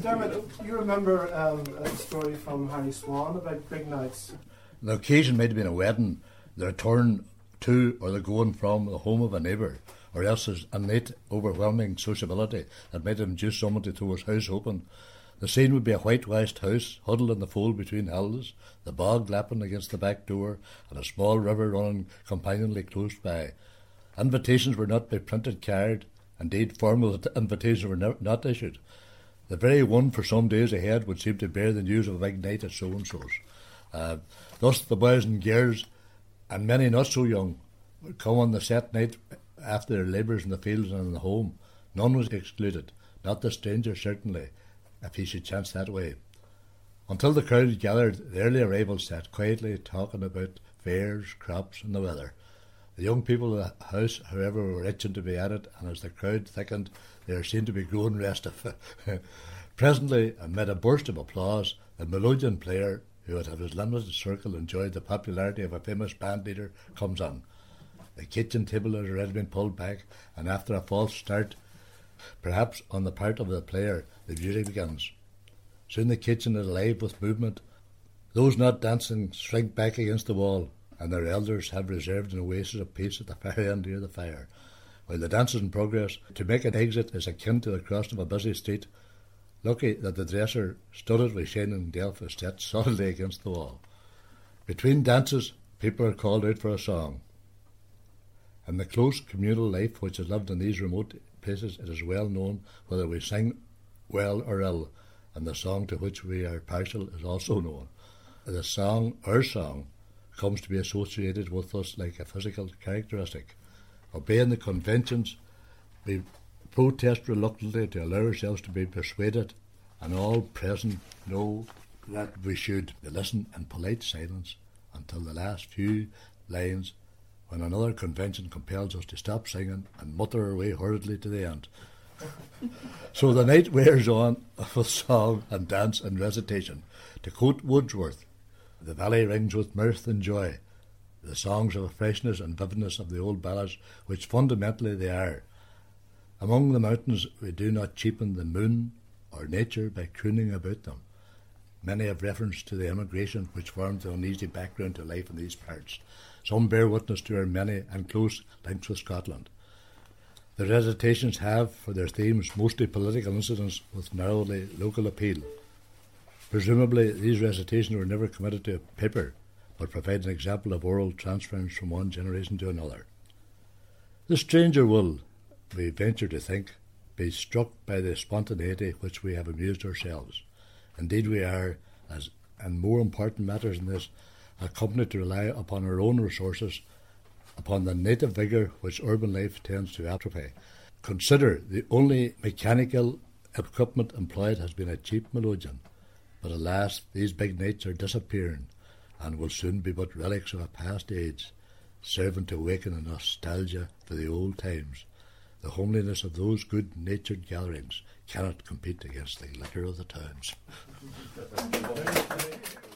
Dermot, you remember a story from Harry Swan about big nights. The occasion might have been a wedding, the return to or the going from the home of a neighbour, or else there's innate overwhelming sociability that might induce someone to throw his house open. The scene would be a whitewashed house, huddled in the fold between hills, the bog lapping against the back door, and a small river running companionably close by. Invitations were not by printed card, indeed formal invitations were not issued. The very one for some days ahead would seem to bear the news of a big night at so-and-so's. Thus the boys and girls, and many not so young, would come on the set night after their labours in the fields and in the home. None was excluded, not the stranger certainly, if he should chance that way. Until the crowd gathered, the early arrivals sat quietly talking about fairs, crops, and the weather. The young people of the house, however, were itching to be at it, and as the crowd thickened, they were seen to be growing restive. Presently, amid a burst of applause, the melodeon player, who had his limited circle enjoyed the popularity of a famous band leader, comes on. The kitchen table has already been pulled back, and after a false start, perhaps on the part of the player, the music begins. Soon the kitchen is alive with movement. Those not dancing shrink back against the wall, and their elders have reserved an oasis of peace at the far end near the fire. While the dance is in progress, to make an exit is akin to the crossing of a busy street. Lucky that the dresser, studded with shining delf, is set solidly against the wall. Between dances, people are called out for a song. In the close communal life which is lived in these remote places, it is well known whether we sing well or ill, and the song to which we are partial is also known. The song, our song, comes to be associated with us like a physical characteristic. Obeying the conventions, we protest reluctantly to allow ourselves to be persuaded, and all present know that we should listen in polite silence until the last few lines, when another convention compels us to stop singing and mutter our way hurriedly to the end. So the night wears on with song and dance and recitation. To quote Wordsworth, the valley rings with mirth and joy, the songs of a freshness and vividness of the old ballads, which fundamentally they are. Among the mountains we do not cheapen the moon or nature by crooning about them. Many have reference to the emigration which formed the uneasy background to life in these parts. Some bear witness to our many and close links with Scotland. The recitations have for their themes mostly political incidents with narrowly local appeal. Presumably these recitations were never committed to paper, but provide an example of oral transference from one generation to another. The stranger will, we venture to think, be struck by the spontaneity which we have amused ourselves. Indeed we are, as in more important matters than this, accompanied to rely upon our own resources, upon the native vigour which urban life tends to atrophy. Consider the only mechanical equipment employed has been a cheap melodeon, but alas, these big nights are disappearing, and will soon be but relics of a past age, serving to awaken a nostalgia for the old times. The homeliness of those good-natured gatherings cannot compete against the glitter of the towns.